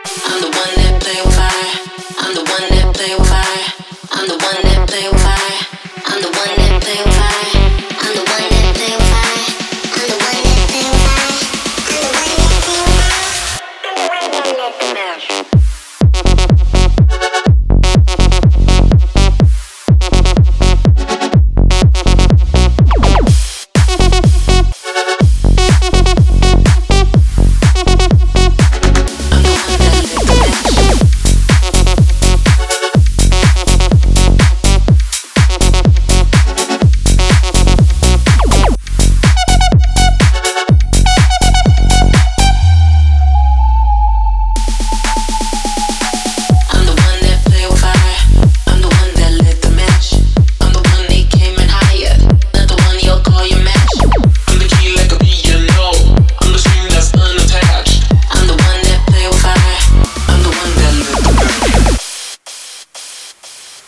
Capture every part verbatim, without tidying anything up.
I'm the one that play with fire. I'm the one that play with fire. I'm the one that play with fire. I'm the one that play with fire. I'm the one that play with fire. I'm the one that play with fire. I'm the one that play with fire. I'm the one that let the match.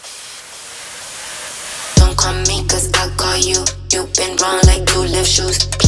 Call me cause I call you. You've been wrong like two left shoes.